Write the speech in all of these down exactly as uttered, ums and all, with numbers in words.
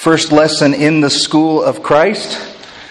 first lesson in the School of Christ.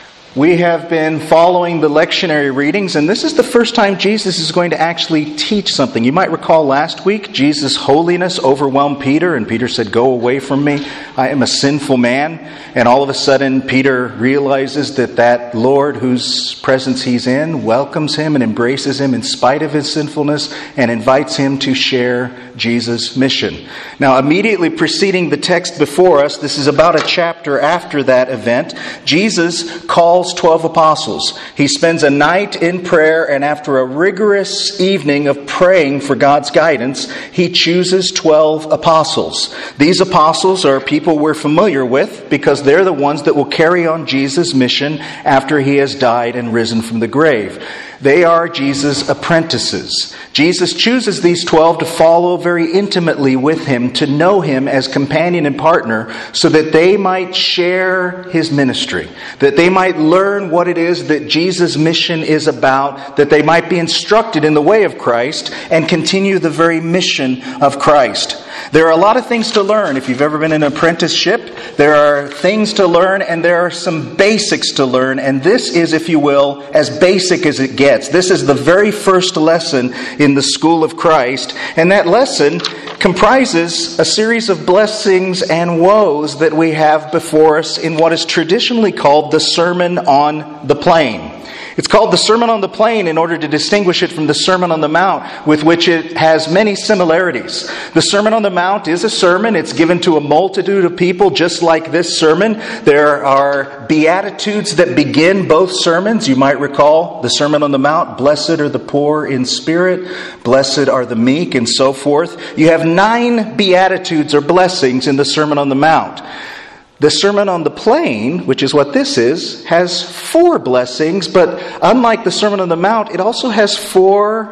We have been following the lectionary readings, and this is the first time Jesus is going to actually teach something. You might recall last week, Jesus' holiness overwhelmed Peter, and Peter said, "Go away from me, I am a sinful man." And all of a sudden, Peter realizes that that Lord whose presence he's in welcomes him and embraces him in spite of his sinfulness and invites him to share Jesus' mission. Now, immediately preceding the text before us, this is about a chapter after that event, Jesus calls twelve apostles. He spends a night in prayer, and after a rigorous evening of praying for God's guidance, he chooses twelve apostles. These apostles are people we're familiar with because they're the ones that will carry on Jesus' mission after he has died and risen from the grave. They are Jesus' apprentices. Jesus chooses these twelve to follow very intimately with him, to know him as companion and partner, so that they might share his ministry, that they might learn what it is that Jesus' mission is about, that they might be instructed in the way of Christ and continue the very mission of Christ. There are a lot of things to learn. If you've ever been in an apprenticeship, there are things to learn and there are some basics to learn. And this is, if you will, as basic as it gets. This is the very first lesson in the School of Christ. And that lesson comprises a series of blessings and woes that we have before us in what is traditionally called the Sermon on the Plain. It's called the Sermon on the Plain in order to distinguish it from the Sermon on the Mount, with which it has many similarities. The Sermon on the Mount is a sermon. It's given to a multitude of people, just like this sermon. There are beatitudes that begin both sermons. You might recall the Sermon on the Mount, "Blessed are the poor in spirit, blessed are the meek," and so forth. You have nine beatitudes or blessings in the Sermon on the Mount. The Sermon on the Plain, which is what this is, has four blessings, but unlike the Sermon on the Mount, it also has four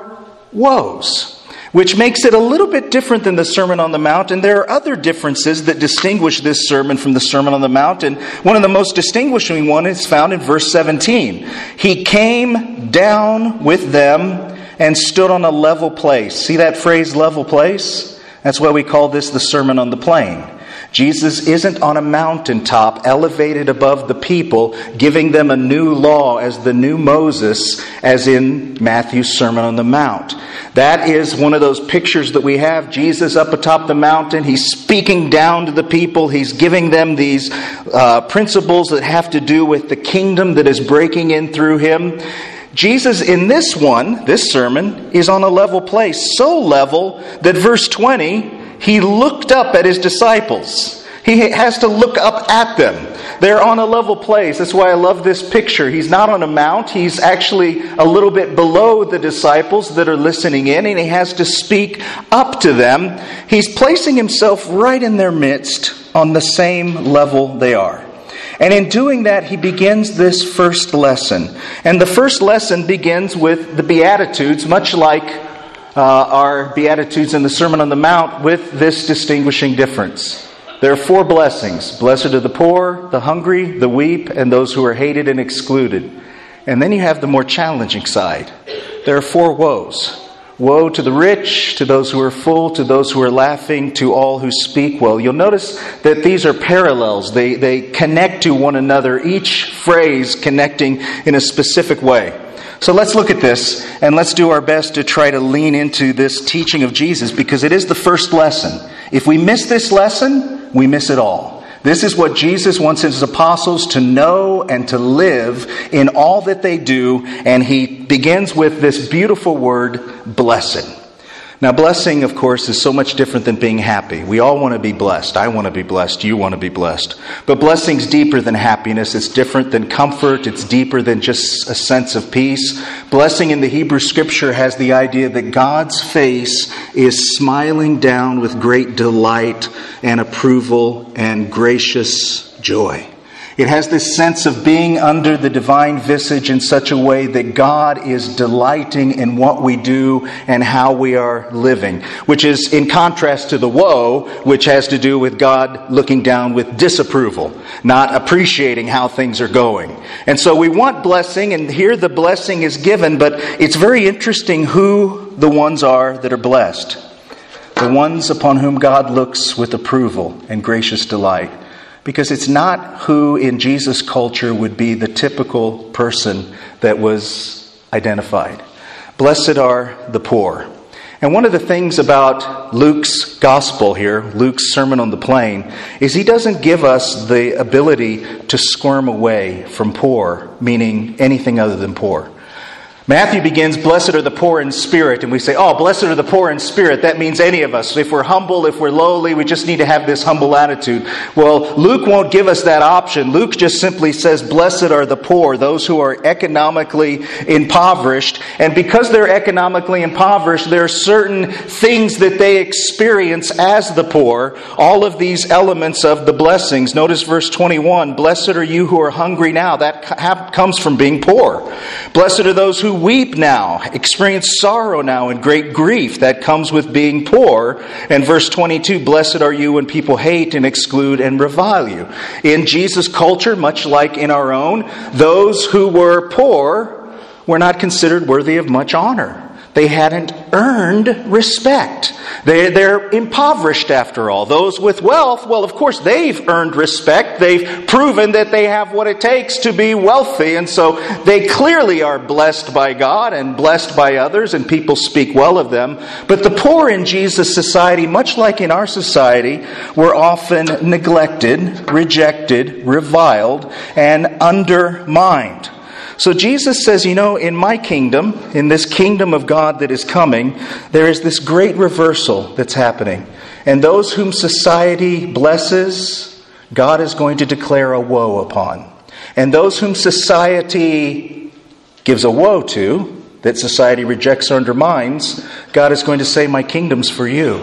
woes, which makes it a little bit different than the Sermon on the Mount. And there are other differences that distinguish this sermon from the Sermon on the Mount. And one of the most distinguishing one is found in verse seventeen. He came down with them and stood on a level place. See that phrase, level place? That's why we call this the Sermon on the Plain. Jesus isn't on a mountaintop, elevated above the people, giving them a new law as the new Moses, as in Matthew's Sermon on the Mount. That is one of those pictures that we have. Jesus up atop the mountain. He's speaking down to the people. He's giving them these uh, principles that have to do with the kingdom that is breaking in through him. Jesus in this one, this sermon, is on a level place. So level that verse twenty, he looked up at his disciples. He has to look up at them. They're on a level place. That's why I love this picture. He's not on a mount. He's actually a little bit below the disciples that are listening in, and he has to speak up to them. He's placing himself right in their midst on the same level they are. And in doing that, he begins this first lesson. And the first lesson begins with the Beatitudes, much like uh, our Beatitudes in the Sermon on the Mount, with this distinguishing difference. There are four blessings. Blessed are the poor, the hungry, the weak, and those who are hated and excluded. And then you have the more challenging side. There are four woes. Woe to the rich, to those who are full, to those who are laughing, to all who speak well. You'll notice that these are parallels. They, they connect to one another, each phrase connecting in a specific way. So let's look at this, and let's do our best to try to lean into this teaching of Jesus, because it is the first lesson. If we miss this lesson, we miss it all. This is what Jesus wants his apostles to know and to live in all that they do. And he begins with this beautiful word, blessed. Now, blessing, of course, is so much different than being happy. We all want to be blessed. I want to be blessed. You want to be blessed. But blessing's deeper than happiness. It's different than comfort. It's deeper than just a sense of peace. Blessing in the Hebrew Scripture has the idea that God's face is smiling down with great delight and approval and gracious joy. It has this sense of being under the divine visage in such a way that God is delighting in what we do and how we are living, which is in contrast to the woe, which has to do with God looking down with disapproval, not appreciating how things are going. And so we want blessing, and here the blessing is given, but it's very interesting who the ones are that are blessed. The ones upon whom God looks with approval and gracious delight. because it's not who in Jesus' culture would be the typical person that was identified. Blessed are the poor. And one of the things about Luke's gospel here, Luke's Sermon on the Plain, is he doesn't give us the ability to squirm away from poor, meaning anything other than poor. Matthew begins, blessed are the poor in spirit, and we say, oh, blessed are the poor in spirit. That means any of us. If we're humble, if we're lowly, we just need to have this humble attitude. Well, Luke won't give us that option. Luke just simply says, blessed are the poor, those who are economically impoverished. And because they're economically impoverished, there are certain things that they experience as the poor, all of these elements of the blessings. Notice verse twenty-one, blessed are you who are hungry now. That comes from being poor. Blessed are those who weep now, experience sorrow now and great grief. That comes with being poor. And verse twenty-two, blessed are you when people hate and exclude and revile you. In Jesus' culture, much like in our own, those who were poor were not considered worthy of much honor. They hadn't earned respect. They, they're impoverished after all. Those with wealth, well, of course, they've earned respect. They've proven that they have what it takes to be wealthy. And so they clearly are blessed by God and blessed by others, and people speak well of them. But the poor in Jesus' society, much like in our society, were often neglected, rejected, reviled, and undermined. So Jesus says, you know, in my kingdom, in this kingdom of God that is coming, there is this great reversal that's happening. And those whom society blesses, God is going to declare a woe upon. And those whom society gives a woe to, that society rejects or undermines, God is going to say, my kingdom's for you.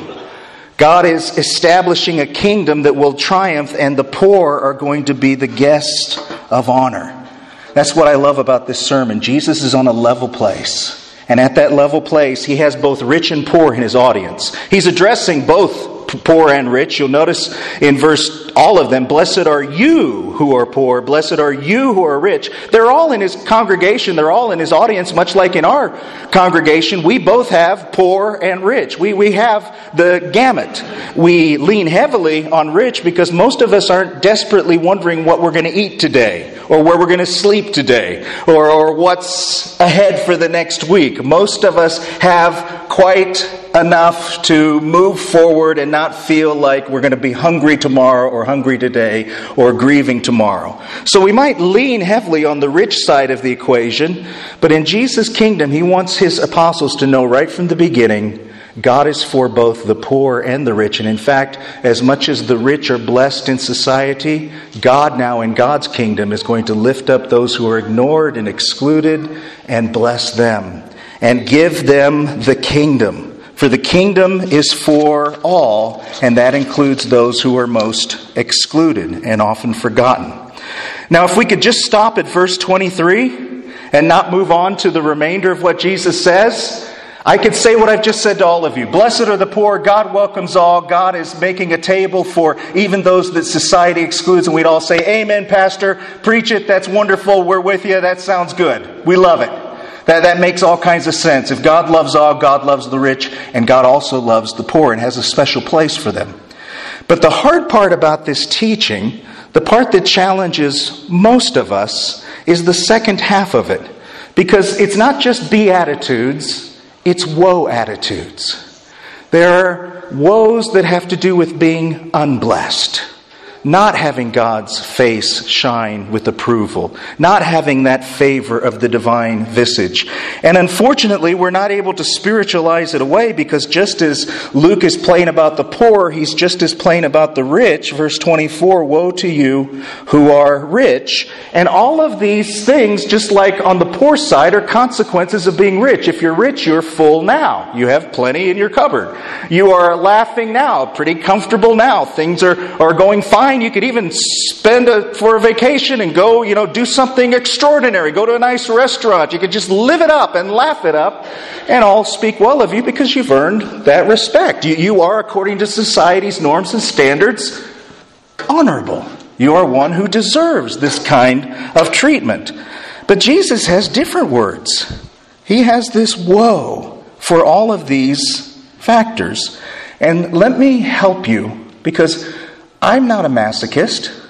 God is establishing a kingdom that will triumph, and the poor are going to be the guest of honor. That's what I love about this sermon. Jesus is on a level place. And at that level place, he has both rich and poor in his audience. He's addressing both poor and rich. You'll notice in verse, all of them, blessed are you who are poor, blessed are you who are rich. They're all in his congregation, they're all in his audience, much like in our congregation. We both have poor and rich. We, we have the gamut. We lean heavily on rich because most of us aren't desperately wondering what we're going to eat today, or where we're going to sleep today, or, or what's ahead for the next week. Most of us have quite enough to move forward and not feel like we're going to be hungry tomorrow or hungry today or grieving tomorrow. So we might lean heavily on the rich side of the equation, but in Jesus' kingdom, he wants his apostles to know right from the beginning, God is for both the poor and the rich. And in fact, as much as the rich are blessed in society, God now in God's kingdom is going to lift up those who are ignored and excluded and bless them and give them the kingdom. For the kingdom is for all, and that includes those who are most excluded and often forgotten. Now, if we could just stop at verse twenty-three and not move on to the remainder of what Jesus says, I could say what I've just said to all of you. Blessed are the poor. God welcomes all. God is making a table for even those that society excludes. And we'd all say, amen, Pastor. Preach it. That's wonderful. We're with you. That sounds good. We love it. That, that makes all kinds of sense. If God loves all, God loves the rich, and God also loves the poor and has a special place for them. But the hard part about this teaching, the part that challenges most of us, is the second half of it. Because it's not just beatitudes, it's woe attitudes. There are woes that have to do with being unblessed. Not having God's face shine with approval. Not having that favor of the divine visage. And unfortunately, we're not able to spiritualize it away because just as Luke is plain about the poor, he's just as plain about the rich. Verse twenty-four, woe to you who are rich. And all of these things, just like on the poor side, are consequences of being rich. If you're rich, you're full now. You have plenty in your cupboard. You are laughing now, pretty comfortable now. Things are, are going fine. You could even spend a, for a vacation and go, you know, do something extraordinary. Go to a nice restaurant. You could just live it up and laugh it up and all speak well of you because you've earned that respect. You, you are, according to society's norms and standards, honorable. You are one who deserves this kind of treatment. But Jesus has different words. He has this woe for all of these factors. And let me help you because I'm not a masochist.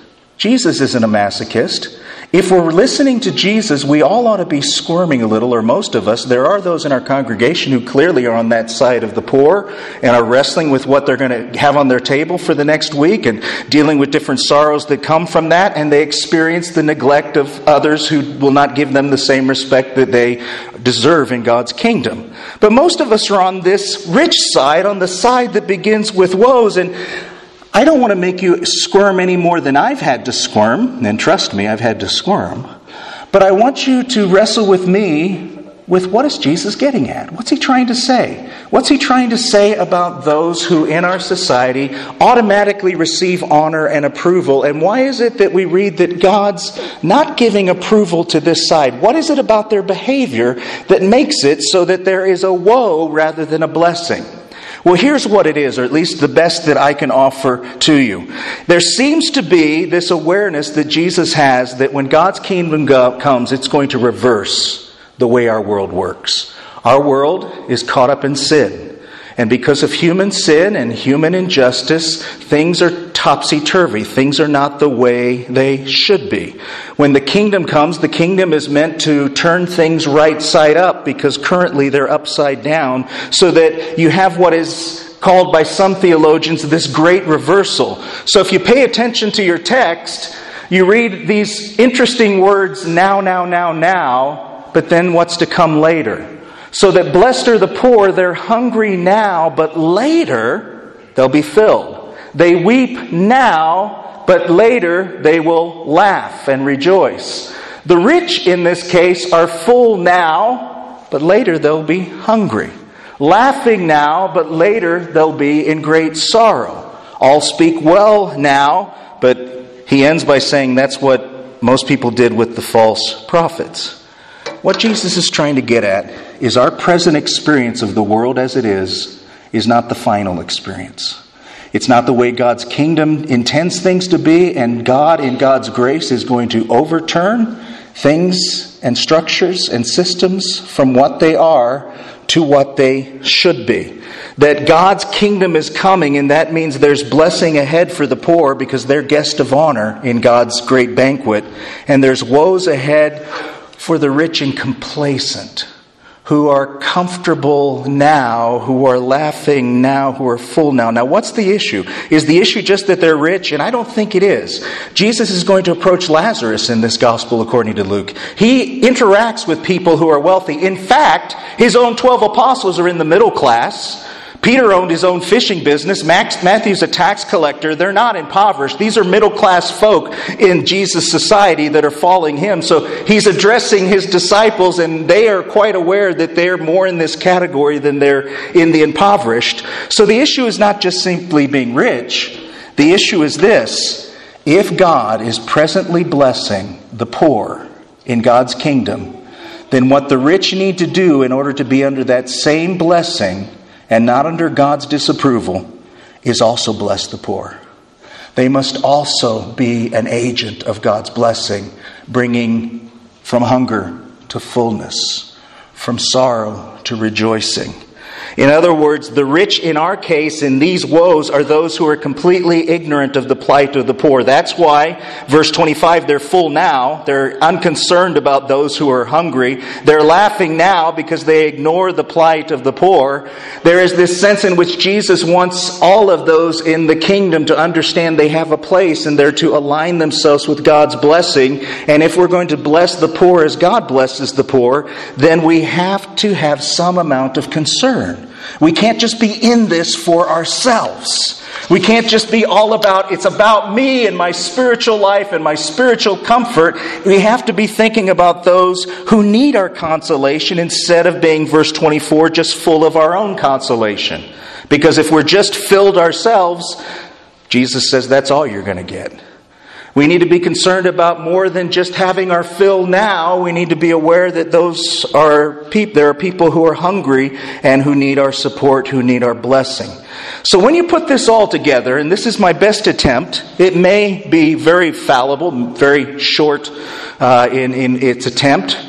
Jesus isn't a masochist. If we're listening to Jesus, we all ought to be squirming a little, or most of us. There are those in our congregation who clearly are on that side of the poor and are wrestling with what they're going to have on their table for the next week and dealing with different sorrows that come from that, and they experience the neglect of others who will not give them the same respect that they deserve in God's kingdom. But most of us are on this rich side, on the side that begins with woes, and I don't want to make you squirm any more than I've had to squirm, and trust me, I've had to squirm. But I want you to wrestle with me with what is Jesus getting at? What's he trying to say? What's he trying to say about those who in our society automatically receive honor and approval? And why is it that we read that God's not giving approval to this side? What is it about their behavior that makes it so that there is a woe rather than a blessing? Well, here's what it is, or at least the best that I can offer to you. There seems to be this awareness that Jesus has that when God's kingdom go- comes, it's going to reverse the way our world works. Our world is caught up in sin. And because of human sin and human injustice, things are topsy-turvy. Things are not the way they should be. When the kingdom comes, the kingdom is meant to turn things right side up because currently they're upside down, so that you have what is called by some theologians this great reversal. So if you pay attention to your text, you read these interesting words, now, now, now, now, but then what's to come later? So that blessed are the poor, they're hungry now, but later they'll be filled. They weep now, but later they will laugh and rejoice. The rich in this case are full now, but later they'll be hungry. Laughing now, but later they'll be in great sorrow. All speak well now, but he ends by saying that's what most people did with the false prophets. What Jesus is trying to get at is our present experience of the world as it is, is not the final experience. It's not the way God's kingdom intends things to be, and God in God's grace is going to overturn things and structures and systems from what they are to what they should be. That God's kingdom is coming, and that means there's blessing ahead for the poor because they're guests of honor in God's great banquet, and there's woes ahead for the rich and complacent, who are comfortable now, who are laughing now, who are full now. Now, what's the issue? Is the issue just that they're rich? And I don't think it is. Jesus is going to approach Lazarus in this gospel according to Luke. He interacts with people who are wealthy. In fact, his own twelve apostles are in the middle class. Peter owned his own fishing business. Max, Matthew's a tax collector. They're not impoverished. These are middle-class folk in Jesus' society that are following him. So he's addressing his disciples, and they are quite aware that they're more in this category than they're in the impoverished. So the issue is not just simply being rich. The issue is this: if God is presently blessing the poor in God's kingdom, then what the rich need to do in order to be under that same blessing and not under God's disapproval is also bless the poor. They must also be an agent of God's blessing, bringing from hunger to fullness, from sorrow to rejoicing. In other words, the rich in our case in these woes are those who are completely ignorant of the plight of the poor. That's why, verse twenty-five, they're full now. They're unconcerned about those who are hungry. They're laughing now because they ignore the plight of the poor. There is this sense in which Jesus wants all of those in the kingdom to understand they have a place and they're to align themselves with God's blessing. And if we're going to bless the poor as God blesses the poor, then we have to have some amount of concern. We can't just be in this for ourselves. We can't just be all about, it's about me and my spiritual life and my spiritual comfort. We have to be thinking about those who need our consolation instead of being, verse twenty-four, just full of our own consolation. Because if we're just filled ourselves, Jesus says that's all you're going to get. We need to be concerned about more than just having our fill now. We need to be aware that those are people, there are people who are hungry and who need our support, who need our blessing. So when you put this all together, and this is my best attempt, it may be very fallible, very short uh, in, in its attempt,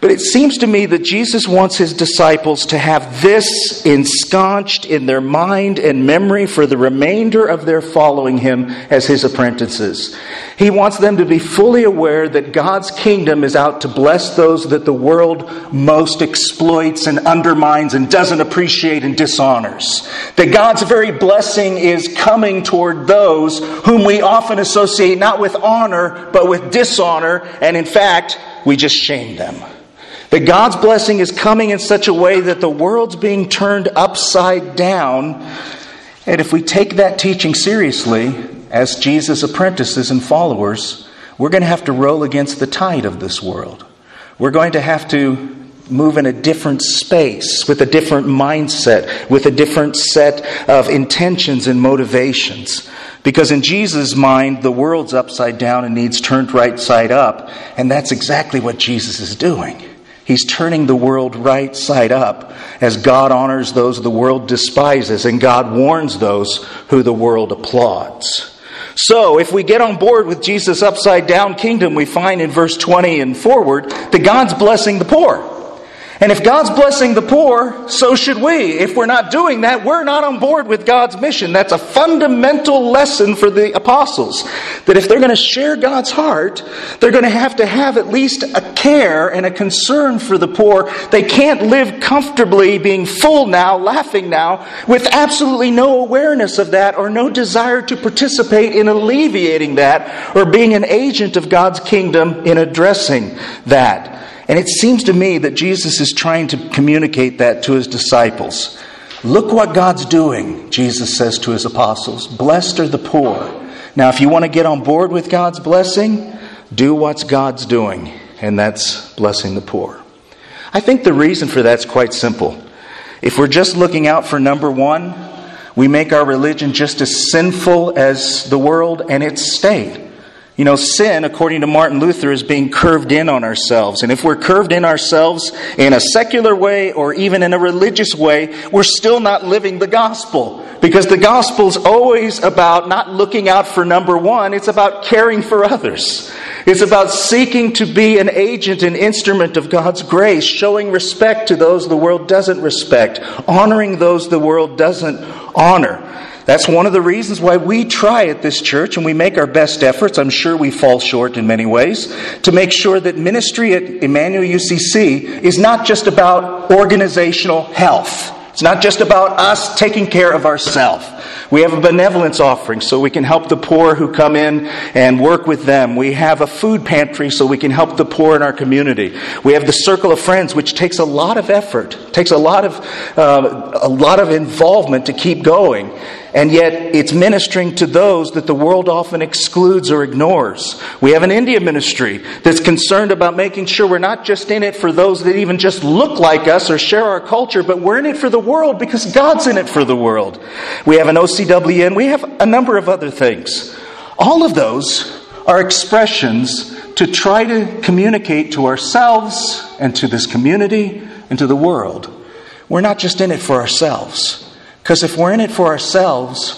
But it seems to me that Jesus wants his disciples to have this ensconced in their mind and memory for the remainder of their following him as his apprentices. He wants them to be fully aware that God's kingdom is out to bless those that the world most exploits and undermines and doesn't appreciate and dishonors. That God's very blessing is coming toward those whom we often associate not with honor, but with dishonor, and in fact, we just shame them. That God's blessing is coming in such a way that the world's being turned upside down. And if we take that teaching seriously, as Jesus' apprentices and followers, we're going to have to roll against the tide of this world. We're going to have to move in a different space, with a different mindset, with a different set of intentions and motivations. Because in Jesus' mind, the world's upside down and needs turned right side up. And that's exactly what Jesus is doing. He's turning the world right side up as God honors those the world despises and God warns those who the world applauds. So, if we get on board with Jesus' upside down kingdom, we find in verse twenty and forward that God's blessing the poor. And if God's blessing the poor, so should we. If we're not doing that, we're not on board with God's mission. That's a fundamental lesson for the apostles. That if they're going to share God's heart, they're going to have to have at least a care and a concern for the poor. They can't live comfortably being full now, laughing now, with absolutely no awareness of that or no desire to participate in alleviating that or being an agent of God's kingdom in addressing that. And it seems to me that Jesus is trying to communicate that to his disciples. Look what God's doing, Jesus says to his apostles. Blessed are the poor. Now, if you want to get on board with God's blessing, do what God's doing, and that's blessing the poor. I think the reason for that's quite simple. If we're just looking out for number one, we make our religion just as sinful as the world and its state. You know, sin, according to Martin Luther, is being curved in on ourselves. And if we're curved in ourselves in a secular way or even in a religious way, we're still not living the gospel. Because the gospel's always about not looking out for number one, it's about caring for others. It's about seeking to be an agent and instrument of God's grace, showing respect to those the world doesn't respect, honoring those the world doesn't honor. That's one of the reasons why we try at this church, and we make our best efforts, I'm sure we fall short in many ways, to make sure that ministry at Emmanuel U C C is not just about organizational health. It's not just about us taking care of ourselves. We have a benevolence offering so we can help the poor who come in and work with them. We have a food pantry so we can help the poor in our community. We have the Circle of Friends, which takes a lot of effort, takes a lot of uh, a lot of involvement to keep going. And yet it's ministering to those that the world often excludes or ignores. We have an India ministry that's concerned about making sure we're not just in it for those that even just look like us or share our culture, but we're in it for the world because God's in it for the world. We have an O C W N. We have a number of other things. All of those are expressions to try to communicate to ourselves and to this community and to the world. We're not just in it for ourselves. Because if we're in it for ourselves,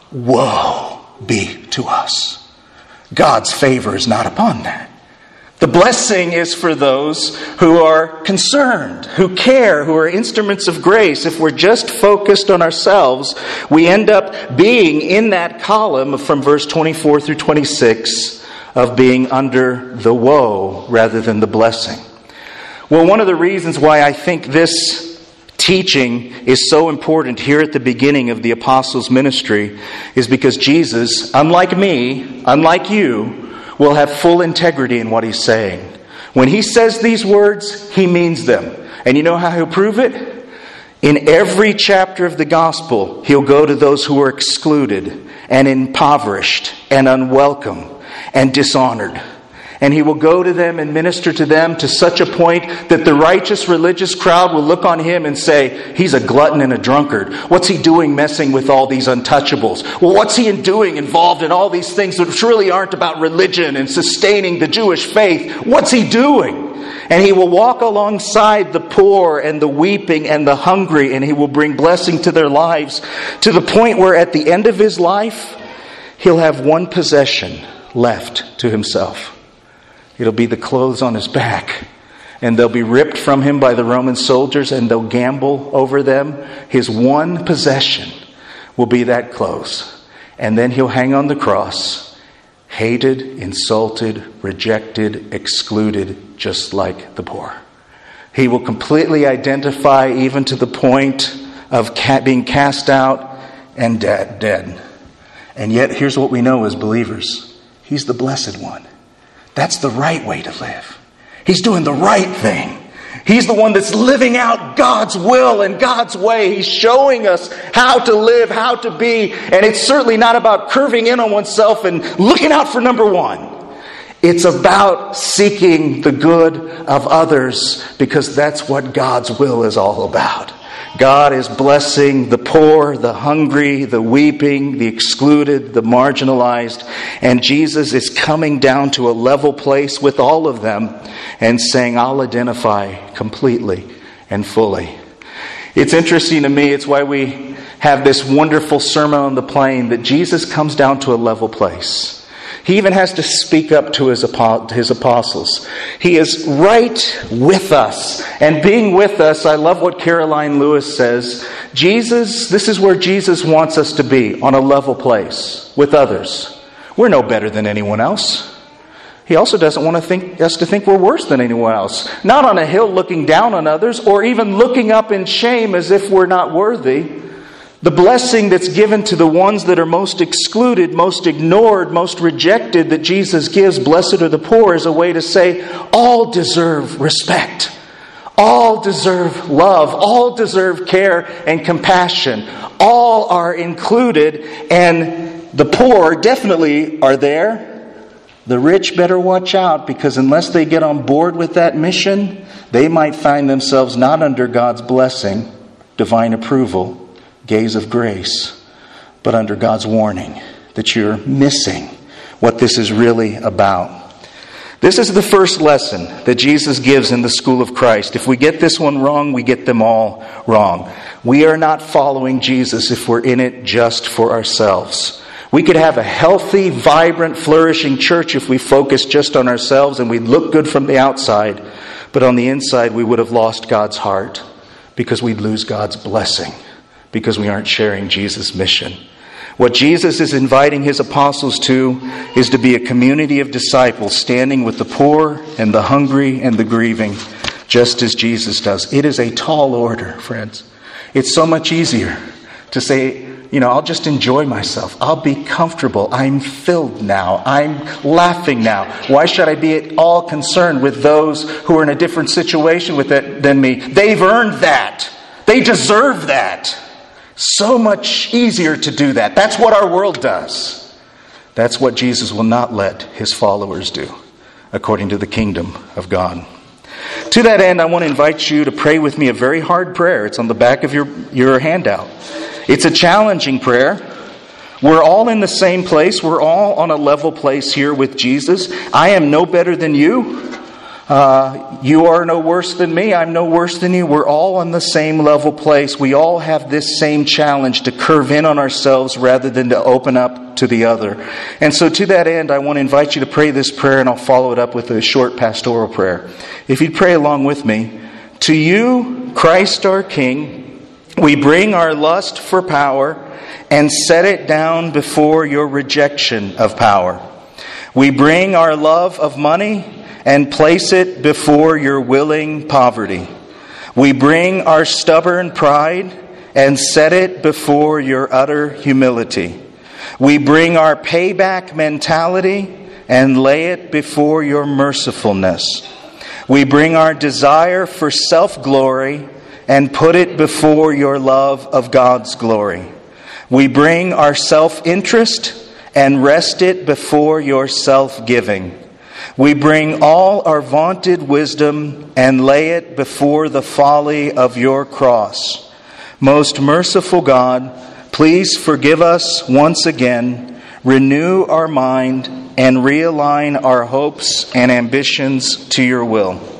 woe be to us. God's favor is not upon that. The blessing is for those who are concerned, who care, who are instruments of grace. If we're just focused on ourselves, we end up being in that column from verse twenty-four through twenty-six of being under the woe rather than the blessing. Well, one of the reasons why I think this teaching is so important here at the beginning of the apostles' ministry is because Jesus, unlike me, unlike you, will have full integrity in what he's saying. When he says these words, he means them. And you know how he'll prove it? In every chapter of the gospel, he'll go to those who are excluded and impoverished and unwelcome and dishonored. And he will go to them and minister to them to such a point that the righteous religious crowd will look on him and say, he's a glutton and a drunkard. What's he doing messing with all these untouchables? Well, what's he doing involved in all these things that truly aren't about religion and sustaining the Jewish faith? What's he doing? And he will walk alongside the poor and the weeping and the hungry, and he will bring blessing to their lives to the point where at the end of his life, he'll have one possession left to himself. It'll be the clothes on his back and they'll be ripped from him by the Roman soldiers, and they'll gamble over them. His one possession will be that clothes. And then he'll hang on the cross, hated, insulted, rejected, excluded, just like the poor. He will completely identify even to the point of being cast out and dead. dead. And yet, here's what we know as believers. He's the blessed one. That's the right way to live. He's doing the right thing. He's the one that's living out God's will and God's way. He's showing us how to live, how to be. And it's certainly not about curving in on oneself and looking out for number one. It's about seeking the good of others, because that's what God's will is all about. God is blessing the poor, the hungry, the weeping, the excluded, the marginalized. And Jesus is coming down to a level place with all of them and saying, I'll identify completely and fully. It's interesting to me. It's why we have this wonderful Sermon on the Plain, that Jesus comes down to a level place. He even has to speak up to his his apostles. He is right with us. And being with us, I love what Caroline Lewis says. Jesus, this is where Jesus wants us to be, on a level place with others. We're no better than anyone else. He also doesn't want to think, us to think we're worse than anyone else. Not on a hill looking down on others, or even looking up in shame as if we're not worthy. The blessing that's given to the ones that are most excluded, most ignored, most rejected, that Jesus gives, blessed are the poor, is a way to say all deserve respect. All deserve love. All deserve care and compassion. All are included, and the poor definitely are there. The rich better watch out, because unless they get on board with that mission, they might find themselves not under God's blessing, divine approval, gaze of grace, but under God's warning that you're missing what this is really about. This is the first lesson that Jesus gives in the school of Christ. If we get this one wrong, we get them all wrong. We are not following Jesus if we're in it just for ourselves. We could have a healthy, vibrant, flourishing church if we focus just on ourselves and we look good from the outside, but on the inside we would have lost God's heart, because we'd lose God's blessing, because we aren't sharing Jesus' mission. What Jesus is inviting his apostles to is to be a community of disciples standing with the poor and the hungry and the grieving, just as Jesus does. It is a tall order, friends. It's so much easier to say, you know, I'll just enjoy myself. I'll be comfortable. I'm filled now. I'm laughing now. Why should I be at all concerned with those who are in a different situation with it than me? They've earned that. They deserve that. So much easier to do that. That's what our world does. That's what Jesus will not let his followers do, according to the kingdom of God. To that end, I want to invite you to pray with me a very hard prayer. It's on the back of your, your handout. It's a challenging prayer. We're all in the same place. We're all on a level place here with Jesus. I am no better than you. Uh, you are no worse than me. I'm no worse than you. We're all on the same level place. We all have this same challenge to curve in on ourselves rather than to open up to the other. And so to that end, I want to invite you to pray this prayer, and I'll follow it up with a short pastoral prayer. If you'd pray along with me. To you, Christ our King, we bring our lust for power and set it down before your rejection of power. We bring our love of money and place it before your willing poverty. We bring our stubborn pride and set it before your utter humility. We bring our payback mentality and lay it before your mercifulness. We bring our desire for self-glory and put it before your love of God's glory. We bring our self-interest and rest it before your self-giving. We bring all our vaunted wisdom and lay it before the folly of your cross. Most merciful God, please forgive us once again, renew our mind, and realign our hopes and ambitions to your will.